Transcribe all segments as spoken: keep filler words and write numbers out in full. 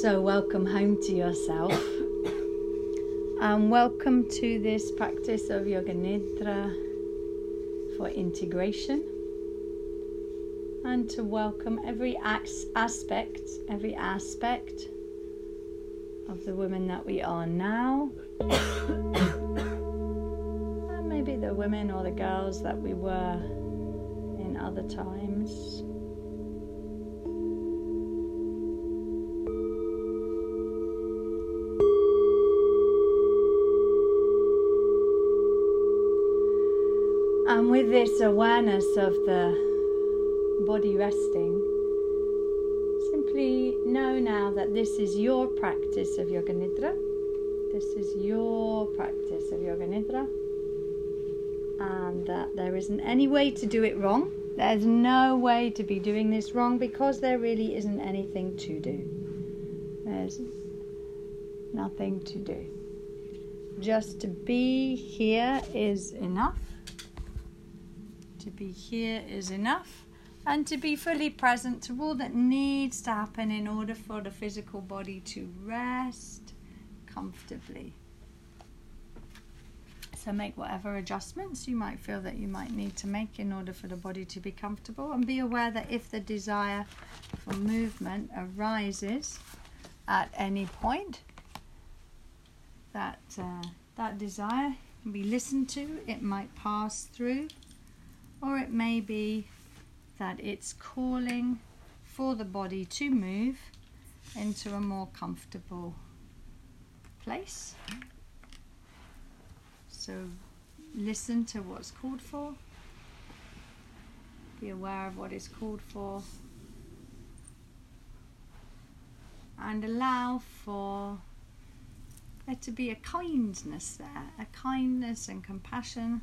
So welcome home to yourself, and welcome to this practice of Yoga Nidra for integration, and to welcome every aspect, every aspect of the women that we are now, and maybe the women or the girls that we were in other times. And with this awareness of the body resting, simply know now that this is your practice of Yoga Nidra. This is your practice of Yoga Nidra. And that there isn't any way to do it wrong. There's no way to be doing this wrong, because there really isn't anything to do. There's nothing to do. Just to be here is enough. To be here is enough, and to be fully present to all that needs to happen in order for the physical body to rest comfortably. So make whatever adjustments you might feel that you might need to make in order for the body to be comfortable, and be aware that if the desire for movement arises at any point, that uh, that desire can be listened to. It might pass through. Or it may be that it's calling for the body to move into a more comfortable place. So listen to what's called for. Be aware of what is called for. And allow for there to be a kindness there, a kindness and compassion.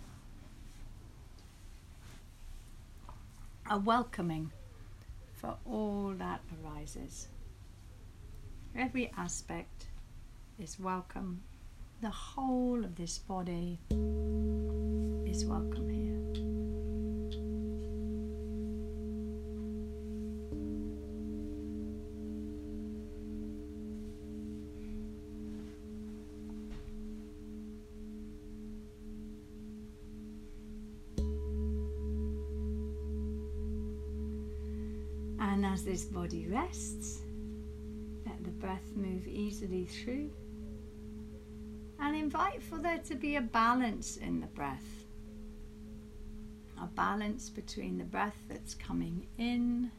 A welcoming for all that arises. Every aspect is welcome. The whole of this body is welcome here. And as this body rests, let the breath move easily through, and invite for there to be a balance in the breath. A balance between the breath that's coming in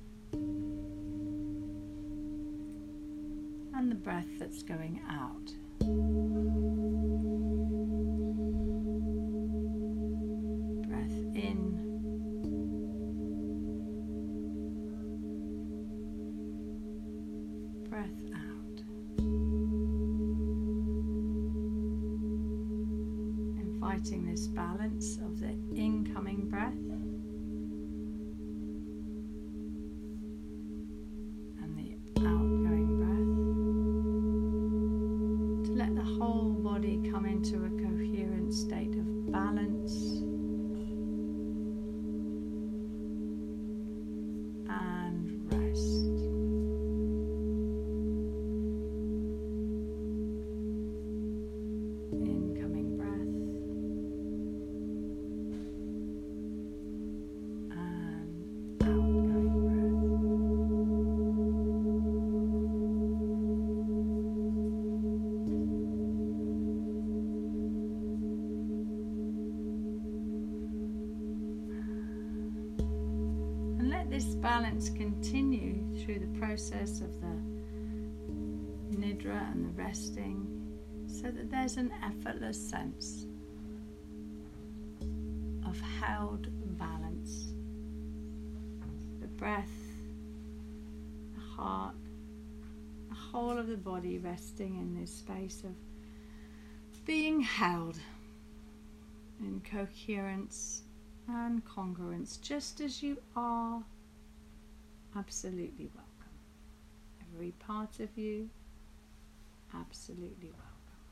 and the breath that's going out. Breath in. Breath out. Inviting this balance of the incoming breath and the outgoing breath, to let the whole body come into a coherent state of balance and rest. This balance continue through the process of the Nidra and the resting, so that there's an effortless sense of held balance. The breath, the heart, the whole of the body resting in this space of being held in coherence and congruence, just as you are. Absolutely welcome. Every part of you, absolutely welcome.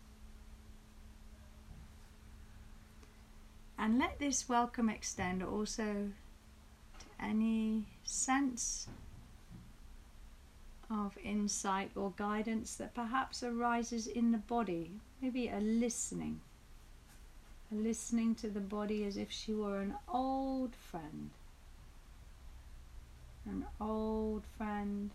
And let this welcome extend also to any sense of insight or guidance that perhaps arises in the body. Maybe a listening. A listening to the body as if she were an old friend. An old friend.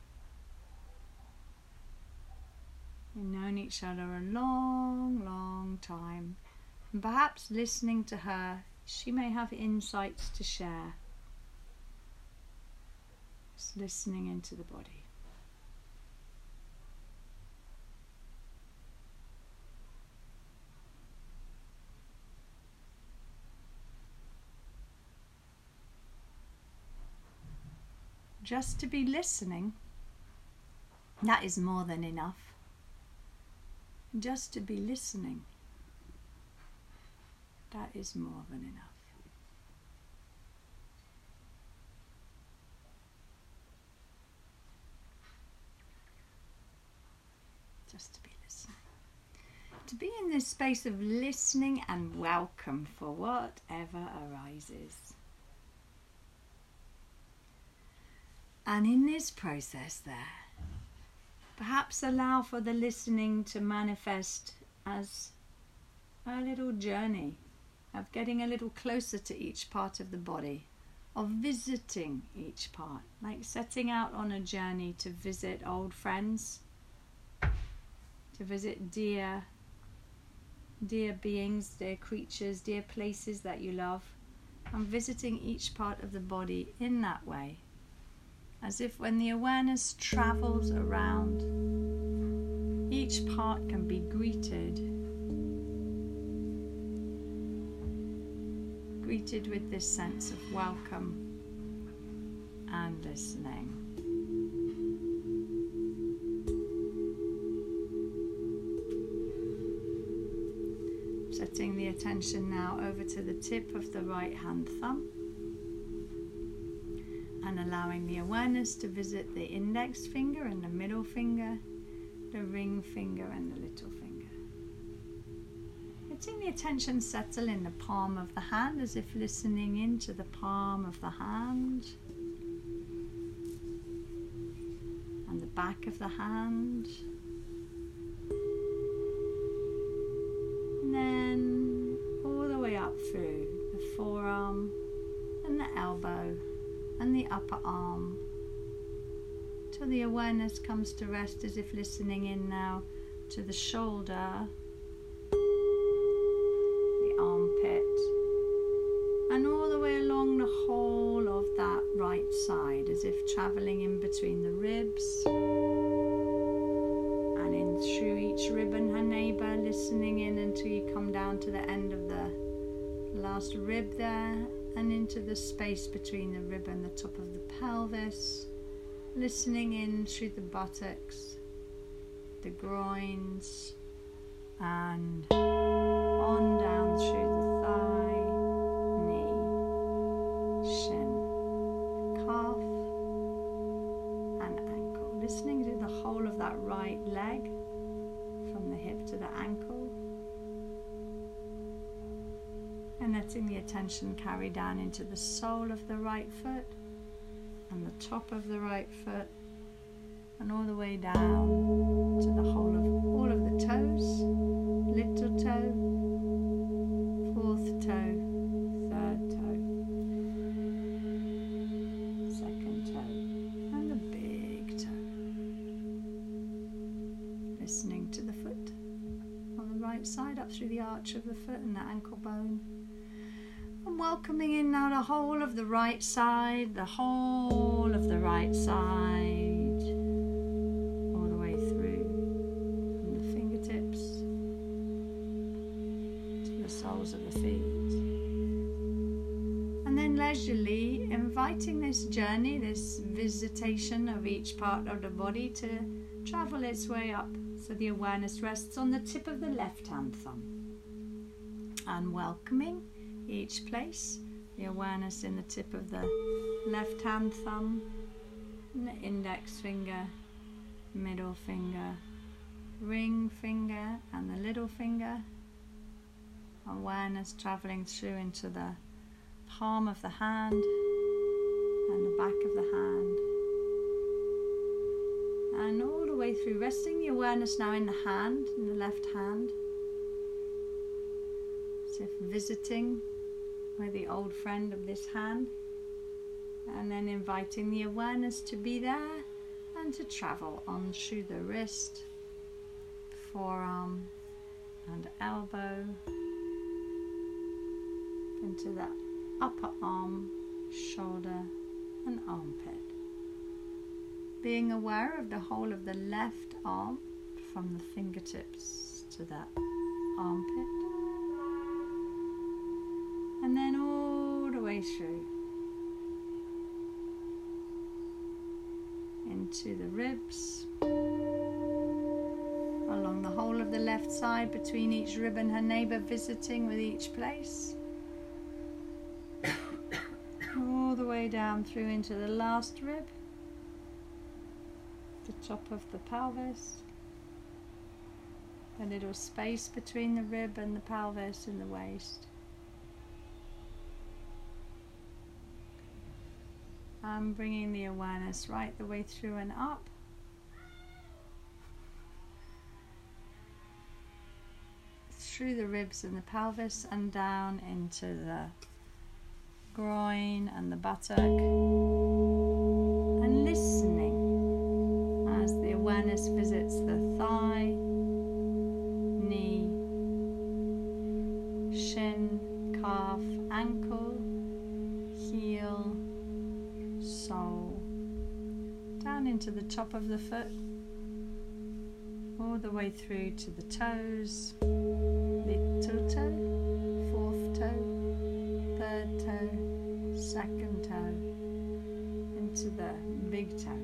You've known each other a long, long time. And perhaps listening to her, she may have insights to share. Just listening into the body. Just to be listening, that is more than enough. Just to be listening, that is more than enough. Just to be listening. To be in this space of listening and welcome for whatever arises. And in this process there, perhaps allow for the listening to manifest as a little journey of getting a little closer to each part of the body, of visiting each part, like setting out on a journey to visit old friends, to visit dear, dear beings, dear creatures, dear places that you love, and visiting each part of the body in that way. As if when the awareness travels around, each part can be greeted. Greeted with this sense of welcome and listening. Setting the attention now over to the tip of the right hand thumb. And allowing the awareness to visit the index finger and the middle finger, the ring finger and the little finger. Letting the attention settle in the palm of the hand as if listening into the palm of the hand. And the back of the hand. And then all the way up through the forearm and the elbow and the upper arm, till the awareness comes to rest as if listening in now to the shoulder, the armpit, and all the way along the whole of that right side, as if travelling in between the ribs and in through each rib and her neighbour, listening in until you come down to the end of the last rib there, and into the space between the rib and the top of the pelvis, listening in through the buttocks, the groins, and on down through the thigh, knee, shin, calf, and ankle. Listening to the whole of that right leg, from the hip to the ankle. And letting the attention carry down into the sole of the right foot and the top of the right foot, and all the way down to the whole of all of the toes, little toe, fourth toe, third toe, second toe, and the big toe. Listening to the foot on the right side up through the arch of the foot and the ankle bone. And welcoming in now the whole of the right side, the whole of the right side, all the way through, from the fingertips to the soles of the feet. And then leisurely inviting this journey, this visitation of each part of the body to travel its way up, so the awareness rests on the tip of the left hand thumb. And welcoming each place, the awareness in the tip of the left hand thumb, and the index finger, middle finger, ring finger and the little finger. Awareness travelling through into the palm of the hand and the back of the hand, through, resting the awareness now in the hand, in the left hand, as if visiting with the old friend of this hand, and then inviting the awareness to be there and to travel on through the wrist, forearm and elbow, into the upper arm, shoulder and armpit. Being aware of the whole of the left arm from the fingertips to the armpit, and then all the way through into the ribs, along the whole of the left side between each rib and her neighbour, visiting with each place, all the way down through into the last rib, the top of the pelvis, a little space between the rib and the pelvis and the waist. I'm bringing the awareness right the way through and up, through the ribs and the pelvis and down into the groin and the buttock, and listening as the awareness visits the thigh, knee, shin, calf, ankle, heel, sole, down into the top of the foot, all the way through to the toes, little toe, fourth toe, third toe, second toe, into the big toe.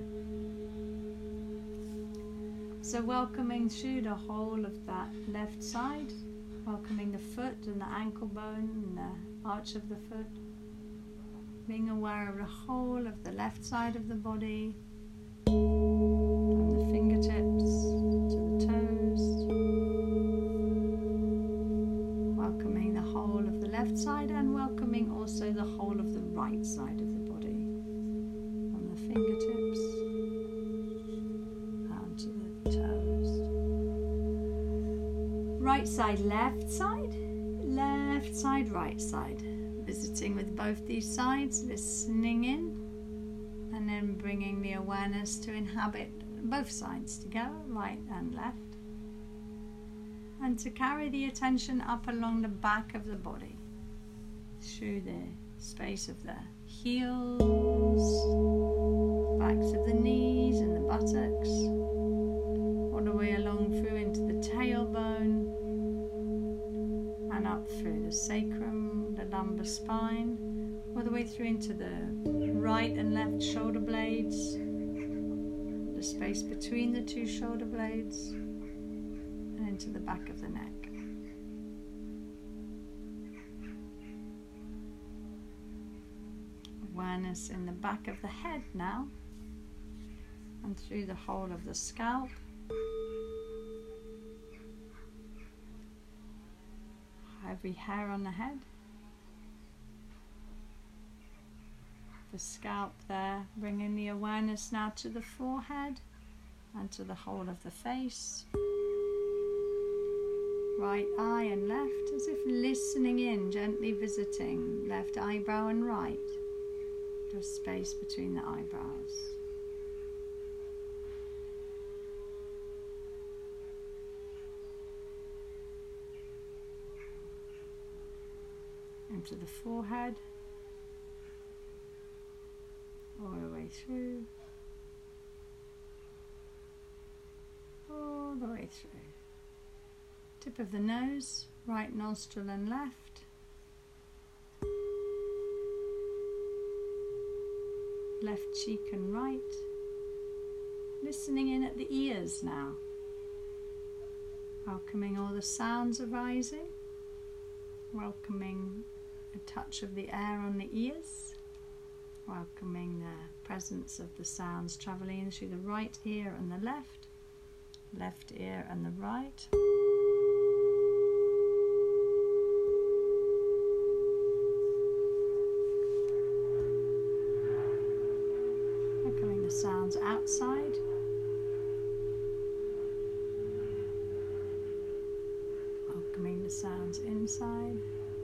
So welcoming through the whole of that left side, welcoming the foot and the ankle bone and the arch of the foot, being aware of the whole of the left side of the body, from the fingertips to the toes, welcoming the whole of the left side and welcoming also the whole of the right side of the body, from the fingertips down to the toes. Right side, left side, left side, right side. Visiting with both these sides, listening in, and then bringing the awareness to inhabit both sides together, right and left, and to carry the attention up along the back of the body, through the space of the heels, backs of the knees and the buttocks, all the way along through into the tailbone, and up through the sacrum, the lumbar spine, all the way through into the right and left shoulder blades, the space between the two shoulder blades, and into the back of the neck. Awareness in the back of the head now, and through the whole of the scalp, every hair on the head, the scalp there, bringing the awareness now to the forehead and to the whole of the face, right eye and left, as if listening in, gently visiting left eyebrow and right, the space between the eyebrows. Into the forehead, all the way through, all the way through. Tip of the nose, right nostril and left. Left cheek and right. Listening in at the ears now. Welcoming all the sounds arising. Welcoming a touch of the air on the ears, welcoming the presence of the sounds travelling in through the right ear and the left, left ear and the right. Welcoming the sounds outside, sounds inside.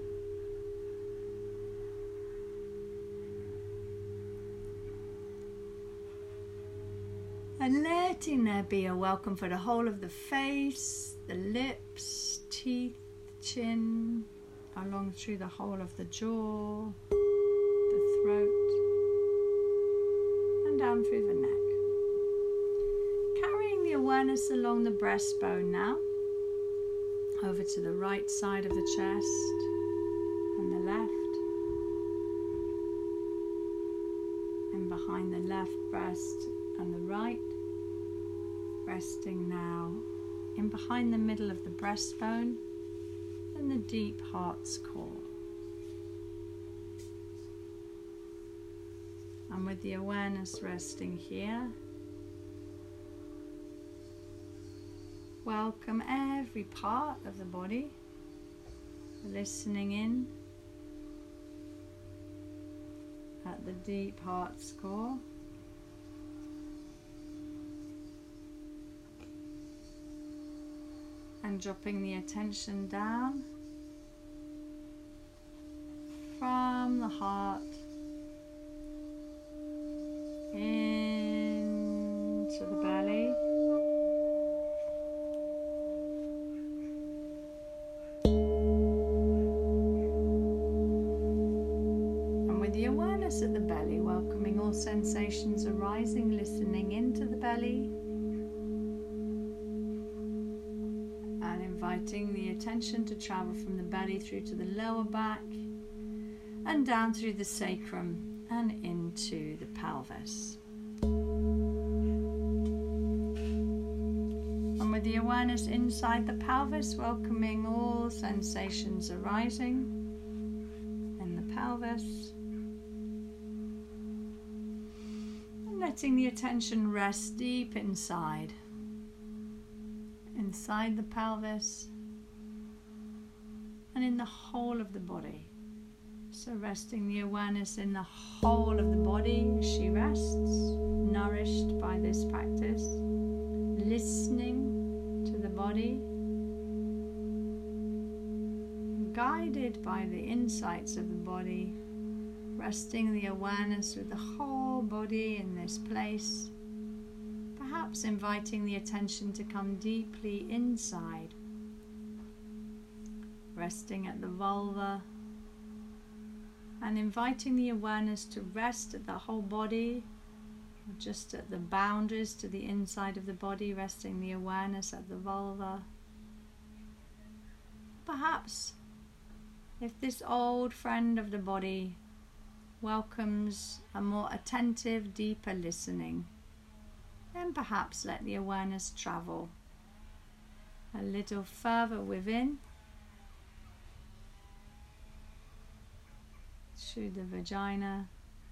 And letting there be a welcome for the whole of the face, the lips, teeth, chin, along through the whole of the jaw, the throat, and down through the neck. Carrying the awareness along the breastbone now, over to the right side of the chest and the left, and behind the left breast and the right, resting now in behind the middle of the breastbone and the deep heart's core. And with the awareness resting here, welcome every part of the body, listening in at the deep heart's core. And dropping the attention down from the heart into the belly, and with the awareness at the belly, welcoming all sensations arising, listening into the belly, inviting the attention to travel from the belly through to the lower back and down through the sacrum and into the pelvis. And with the awareness inside the pelvis, welcoming all sensations arising in the pelvis, and letting the attention rest deep inside. Inside the pelvis and in the whole of the body. So resting the awareness in the whole of the body as she rests, nourished by this practice, listening to the body, guided by the insights of the body, resting the awareness with the whole body in this place. Perhaps inviting the attention to come deeply inside, resting at the vulva, and inviting the awareness to rest at the whole body, or just at the boundaries to the inside of the body, resting the awareness at the vulva. Perhaps, if this old friend of the body welcomes a more attentive, deeper listening, then perhaps let the awareness travel a little further within, through the vagina.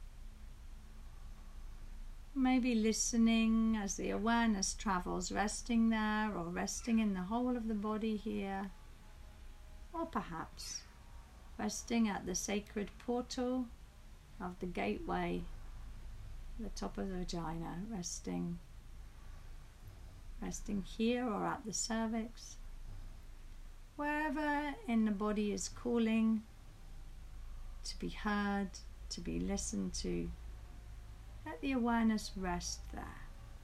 Maybe listening as the awareness travels, resting there or resting in the whole of the body here, or perhaps resting at the sacred portal of the gateway, the top of the vagina, resting resting here or at the cervix, wherever in the body is calling to be heard, to be listened to. Let the awareness rest there.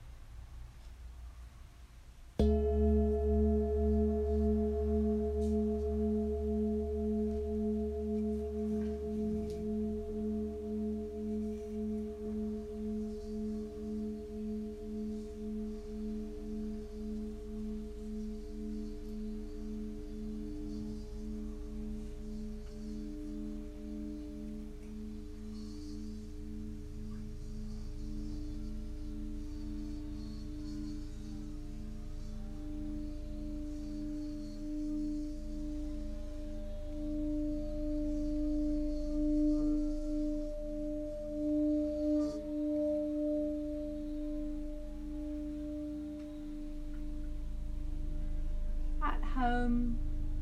Home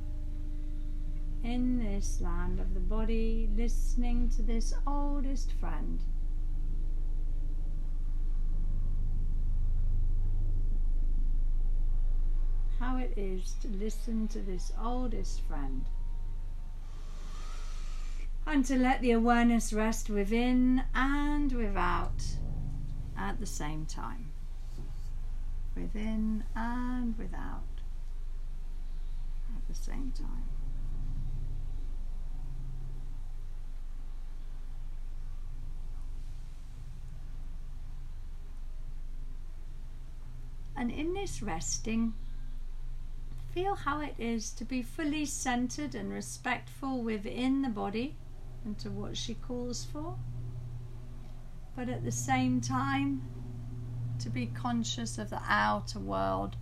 in this land of the body, listening to this oldest friend. how it is to listen to this oldest friend and to let the awareness rest within and without at the same time. Within and without at the same time. And in this resting, feel how it is to be fully centered and respectful within the body and to what she calls for, but at the same time to be conscious of the outer world.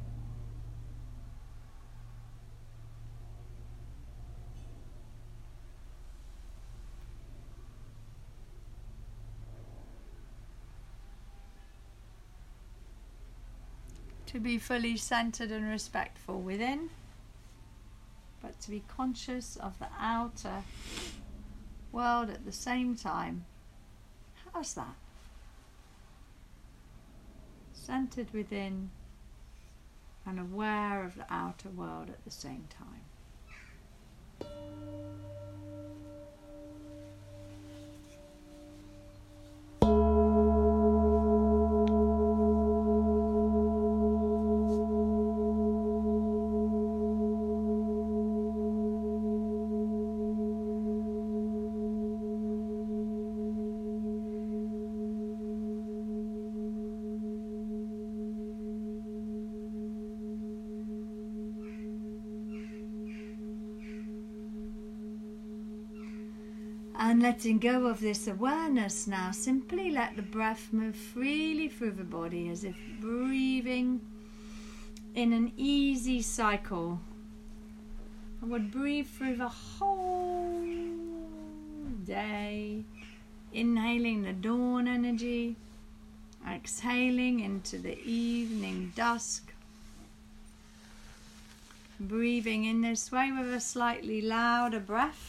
To be fully centered and respectful within, but to be conscious of the outer world at the same time. How's that? Centered within and aware of the outer world at the same time. And letting go of this awareness now, simply let the breath move freely through the body as if breathing in an easy cycle. I would breathe through the whole day, inhaling the dawn energy, exhaling into the evening dusk. Breathing in this way with a slightly louder breath.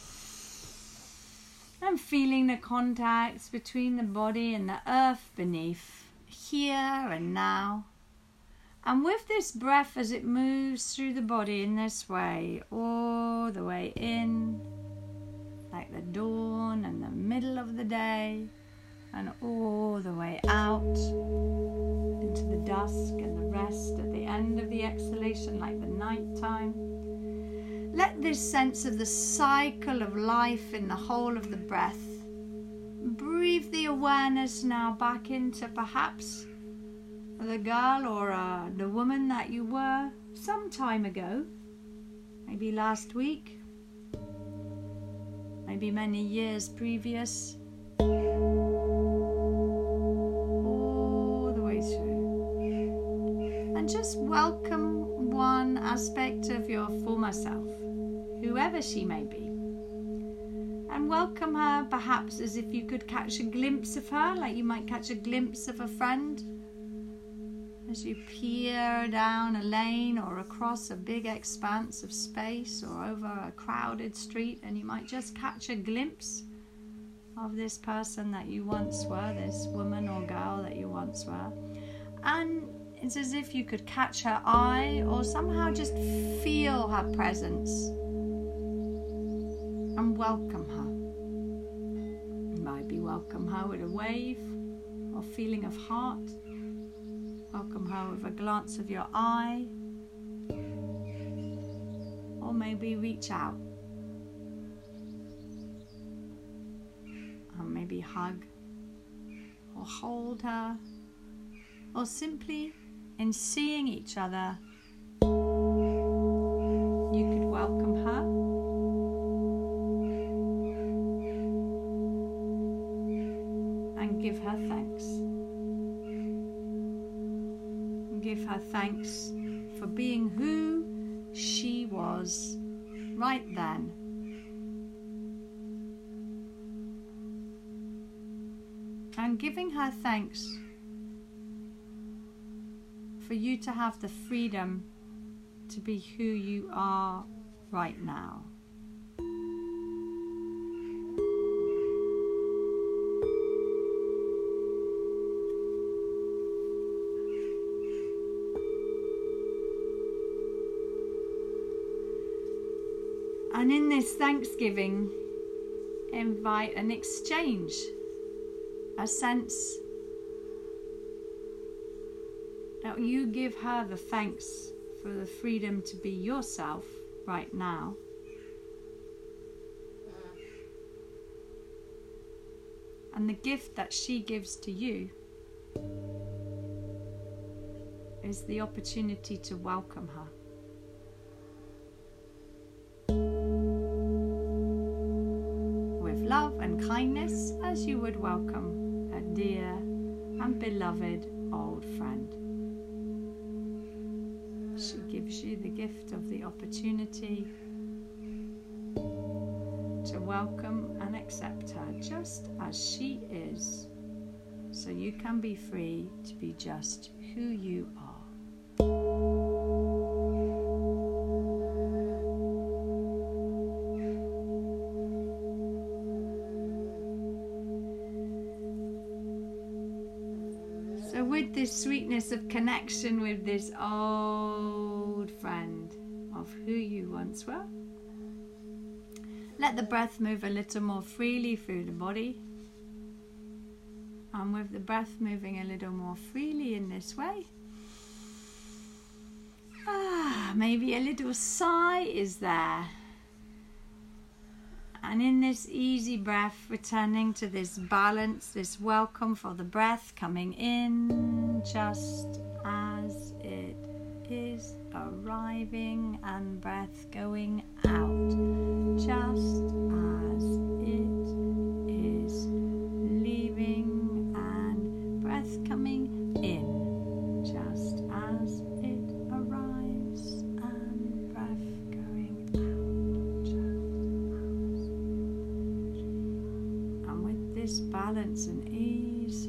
And feeling the contacts between the body and the earth beneath, here and now. And with this breath as it moves through the body in this way, all the way in, like the dawn and the middle of the day, and all the way out into the dusk and the rest at the end of the exhalation, like the night time. Let this sense of the cycle of life in the whole of the breath. Breathe the awareness now back into perhaps the girl or uh, the woman that you were some time ago. Maybe last week. Maybe many years previous. All the way through. And just welcome one aspect of your former self, whoever she may be, and welcome her perhaps as if you could catch a glimpse of her, like you might catch a glimpse of a friend as you peer down a lane or across a big expanse of space or over a crowded street, and you might just catch a glimpse of this person that you once were, this woman or girl that you once were. And it's as if you could catch her eye or somehow just feel her presence and welcome her. You might be welcome her with a wave or feeling of heart. Welcome her with a glance of your eye. Or maybe reach out. Or maybe hug or hold her. Or simply in seeing each other, you could welcome her. And give her thanks. Give her thanks for being who she was right then. And giving her thanks for you to have the freedom to be who you are right now. And in this Thanksgiving, invite an exchange, a sense that you give her the thanks for the freedom to be yourself right now. And the gift that she gives to you is the opportunity to welcome her. With love and kindness, as you would welcome a dear and beloved old friend. She gives you the gift of the opportunity to welcome and accept her just as she is, so you can be free to be just who you are. So with this sweetness of connection with this old friend of who you once were, let the breath move a little more freely through the body. And with the breath moving a little more freely in this way, ah, maybe a little sigh is there. And in this easy breath, returning to this balance, this welcome for the breath coming in just as it is arriving, and breath going out just as it is leaving, and breath coming in just as it arrives, and breath going out just as. And with this balance and ease,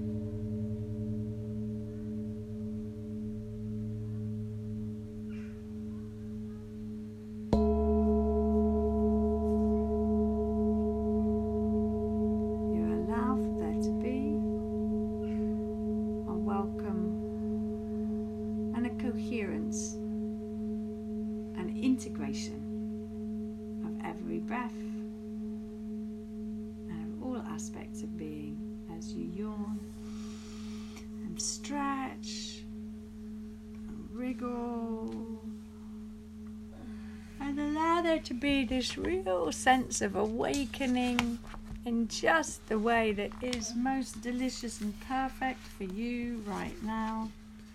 coherence and integration of every breath and of all aspects of being as you yawn and stretch and wriggle, and allow there to be this real sense of awakening in just the way that is most delicious and perfect for you right now.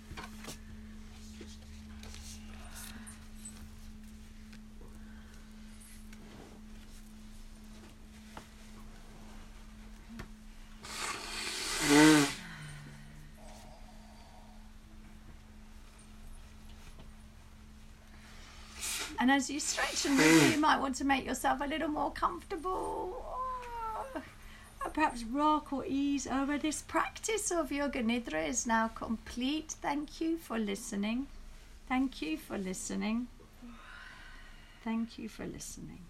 And as you stretch and move, you might want to make yourself a little more comfortable, or perhaps rock or ease over. This practice of Yoga Nidra is now complete. Thank you for listening. Thank you for listening. Thank you for listening.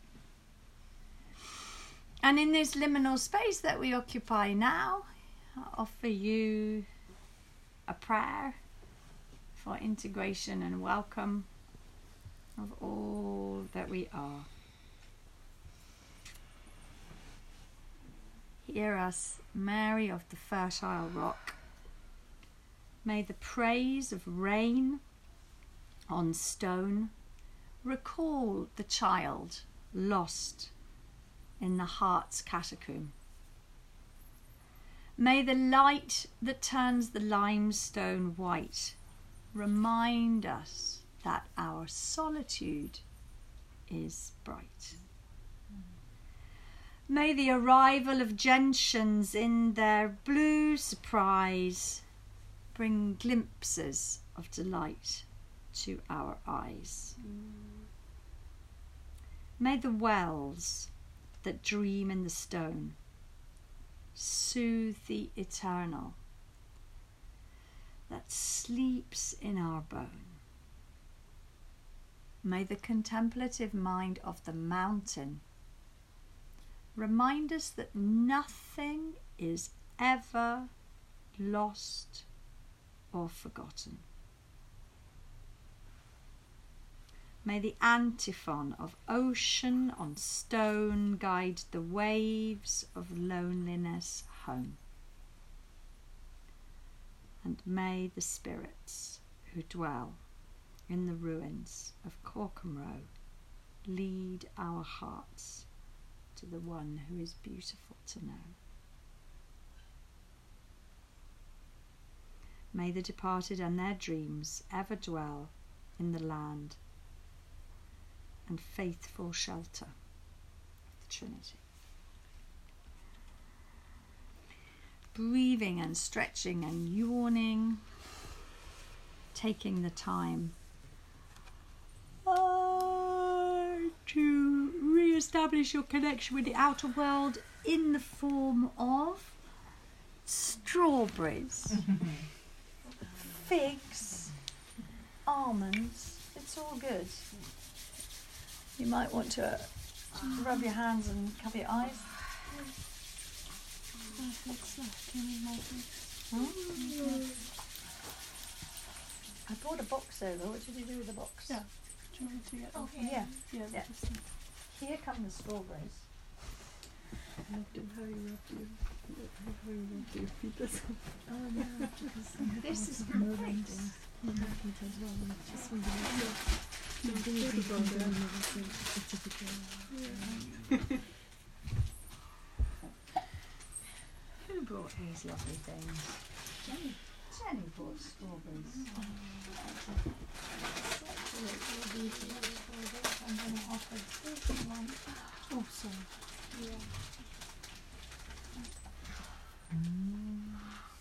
And in this liminal space that we occupy now, I offer you a prayer for integration and welcome of all that we are. Hear us, Mary of the fertile rock. May the praise of rain on stone recall the child lost in the heart's catacomb. May the light that turns the limestone white remind us that our solitude is bright. May the arrival of gentians in their blue surprise bring glimpses of delight to our eyes. May the wells that dream in the stone soothe the eternal that sleeps in our bone. May the contemplative mind of the mountain remind us that nothing is ever lost or forgotten. May the antiphon of ocean on stone guide the waves of loneliness home. And may the spirits who dwell in the ruins of Corcomroe lead our hearts to the one who is beautiful to know. May the departed and their dreams ever dwell in the land and faithful shelter of the Trinity. Breathing and stretching and yawning, taking the time uh, to re-establish your connection with the outer world in the form of strawberries, figs, almonds. It's all good. You might want to uh, rub your hands and cover your eyes. Hmm? I brought a box over. What did you do with the box? Yeah. Do you want me to get Oh, off? yeah. Yeah. Yeah. Here come the strawberries. I loved it how you rubbed your, how you rubbed your feet. That's Oh yeah, because this is great. Who brought these lovely things? Jenny. Jenny brought strawberries. I'm going to offer this one. Oh, sorry. Yeah. Mm.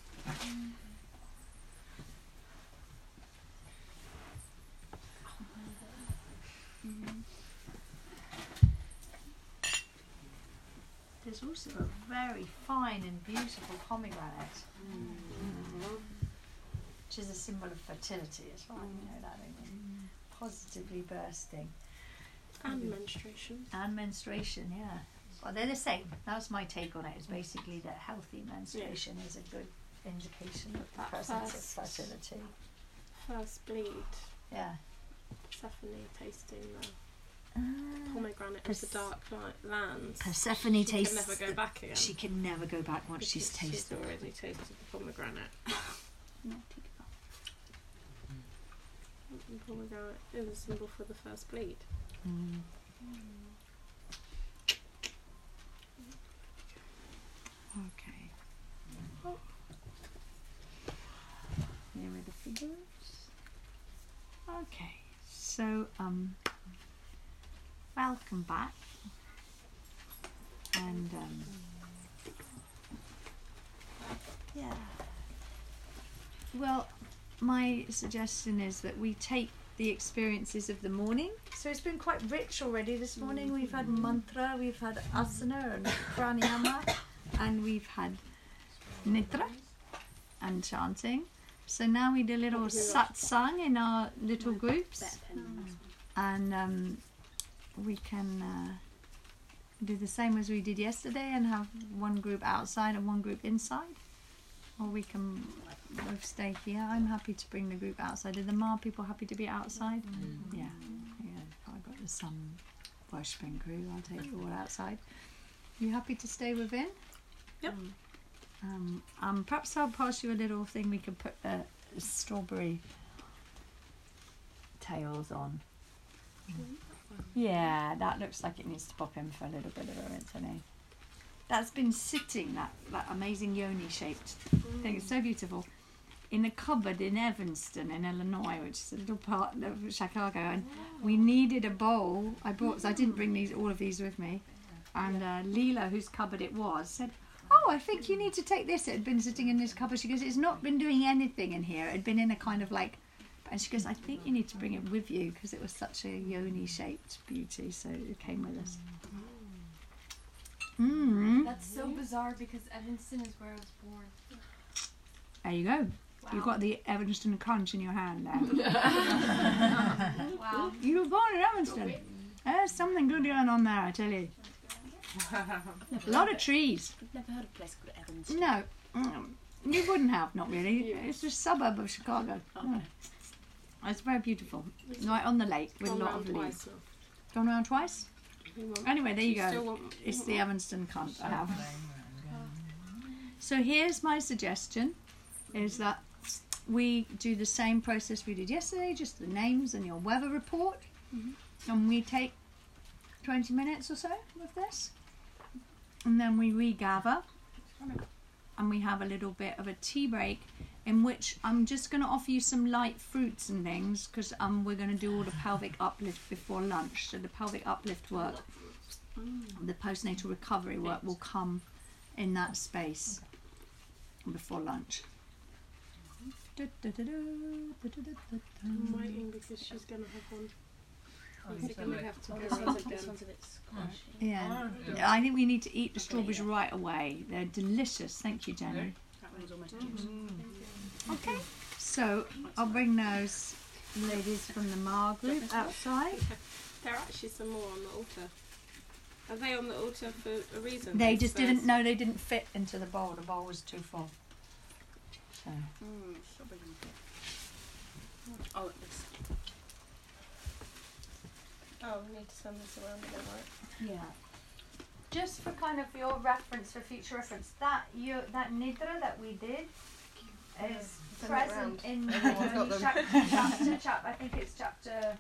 There's also a very fine and beautiful pomegranate, mm. which is a symbol of fertility as well. You know that, don't you? Positively bursting. And mm. menstruation. And menstruation, yeah. Well, they're the same. That's my take on it. It's basically that healthy menstruation yeah. is a good indication of the that presence first, of fertility. First bleed. Yeah. Persephone tasting the uh, pomegranate Pers- of the dark li- lands. Persephone she tastes. She can never go back again. She can never go back once because she's tasted. She's already tasted the pomegranate. No, take it off. The pomegranate is a symbol for the first bleed. Mm. Mm. Okay. Oh. Here are the figures. Okay, so um, welcome back. And um, yeah. Well, my suggestion is that we take the experiences of the morning. So it's been quite rich already this morning. We've had mantra, we've had asana and pranayama, and we've had nitra and chanting. So now we do a little satsang in our little groups, and um, we can uh, do the same as we did yesterday and have one group outside and one group inside, or we can both stay here. I'm happy to bring the group outside. Are the Ma people happy to be outside? Mm. Yeah, yeah. I've got the Sun worshipping crew. I'll take you all outside. You happy to stay within? Yep. Um, um, perhaps I'll pass you a little thing we can put the strawberry tails on. Mm. Yeah, that looks like it needs to pop in for a little bit of a rinse, honey. That's been sitting, that, that amazing yoni shaped mm. thing. It's so beautiful. In a cupboard in Evanston in Illinois, which is a little part of Chicago, and we needed a bowl. I brought, so I didn't bring these all of these with me, and uh, Leela, whose cupboard it was, said, "Oh, I think you need to take this." It had been sitting in this cupboard. She goes, "It's not been doing anything in here. It had been in a kind of like," and she goes, "I think you need to bring it with you because it was such a yoni-shaped beauty." So it came with us. Mm. That's so bizarre because Evanston is where I was born. There you go. Wow. You've got the Evanston conch in your hand now. Wow. You were born in Evanston. There's something good going on there, I tell you. A lot of trees. I've never heard of a place called Evanston. No, mm, you wouldn't have, not really. It's a suburb of Chicago. Okay. Yeah. It's very beautiful. Right on the lake with a Gone lot round of twice leaves. now. Gone around twice? We want- Anyway, there you we still go. want- It's the Evanston cunt I have. Mm. So here's my suggestion, is that we do the same process we did yesterday, just the names and your weather report. Mm-hmm. And we take twenty minutes or so with this. And then we regather. And we have a little bit of a tea break, in which I'm just going to offer you some light fruits and things, because um, we're going to do all the pelvic uplift before lunch. So the pelvic uplift work, the postnatal recovery work will come in that space before lunch. I'm waiting because she's going to have one. Oh, Is it so going to like- have to Oh, go this round one's, again? this one's a bit squashy. Yeah, Oh, I think we need to eat the strawberries right away. They're delicious. Thank you, Jenny. That one's almost juicy. Okay, so I'll bring those ladies from the Mar group outside. There are actually some more on the altar. Are they on the altar for a reason? They these just first? didn't know they didn't fit into the bowl. The bowl was too full. So Mm, strawberry and bit. Oh, this. Oh, we need to send this around again, right? yeah, just for kind of your reference, for future reference, that you that nidra that we did is Send it present round. in the Everyone's got them. chap- chapter. Chap, I think it's chapter.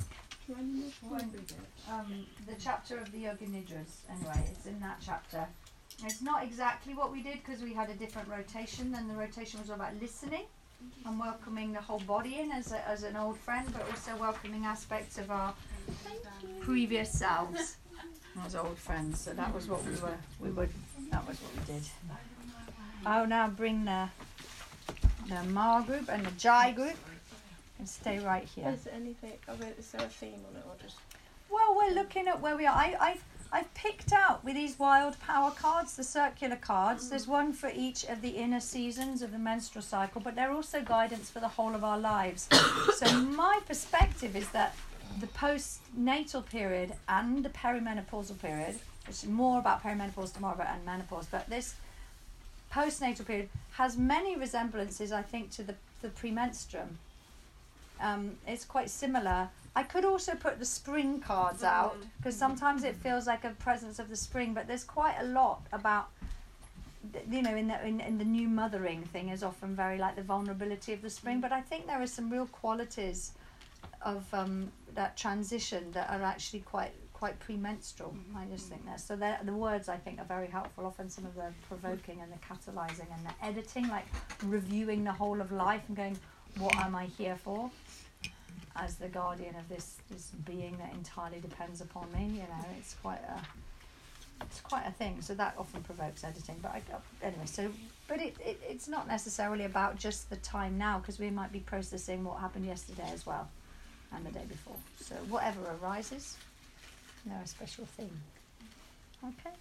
One, um, the chapter of the Yoga Nidras, anyway, it's in that chapter. It's not exactly what we did because we had a different rotation, and the rotation was all about listening and welcoming the whole body in as, a, as an old friend, but also welcoming aspects of our previous selves as old friends. So that was what we were, we would, that was what we did. I'll now bring the, the Ma group and the Jai group and stay right here. Is there anything? Of it, is there a theme on it, or just? Well, we're looking at where we are. I, I've I've picked out with these wild power cards, the circular cards. There's one for each of the inner seasons of the menstrual cycle, but they're also guidance for the whole of our lives. So my perspective is that the postnatal period and the perimenopausal period, which is more about perimenopause tomorrow and menopause, but this postnatal period has many resemblances, I think, to the, the premenstruum. Um, it's quite similar. I could also put the spring cards out because sometimes it feels like a presence of the spring, but there's quite a lot about, th- you know, in the in, in the new mothering thing is often very like the vulnerability of the spring. But I think there are some real qualities of um, that transition that are actually quite quite premenstrual. I just think that. So the the words I think are very helpful. Often some of the provoking and the catalyzing and the editing, like reviewing the whole of life and going, what am I here for? As the guardian of this this being that entirely depends upon me, you know, it's quite a it's quite a thing. So that often provokes editing. But I, anyway, so but it, it it's not necessarily about just the time now, because we might be processing what happened yesterday as well, and the day before. So whatever arises, no special theme. Okay.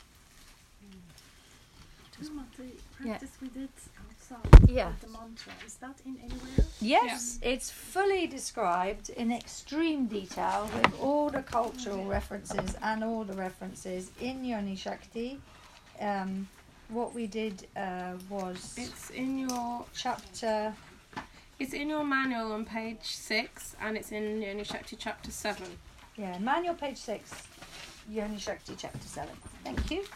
The Yeah. practice we did outside Yeah. with the mantra, is that in anywhere? Yes, it's fully described in extreme detail with all the cultural references and all the references in Yoni Shakti. Um, what we did uh, was It's in your chapter. it's in your manual on page six, and it's in Yoni Shakti chapter seven. Yeah, manual page six, Yoni Shakti chapter seven. Thank you.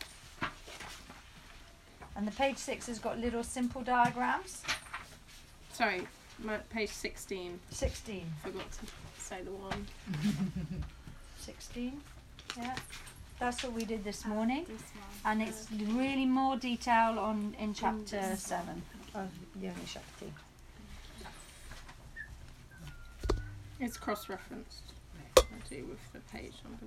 And the page six has got little simple diagrams. Sorry, my, page sixteen. Sixteen. Forgot to say the one. Sixteen. Yeah. That's what we did this morning. This one. And it's really more detail on in chapter seven of Yoni Shakti. It's cross-referenced. I'll do with the page numbers.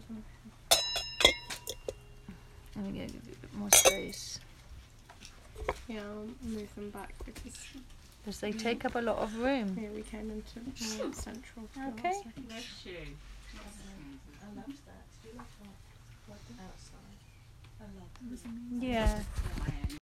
Let me give you a bit more space. Yeah, I'll move them back because Because they take up a lot of room. here we came into more central. Okay. Bless you. I love that. Do you love what? What outside? I love Yeah.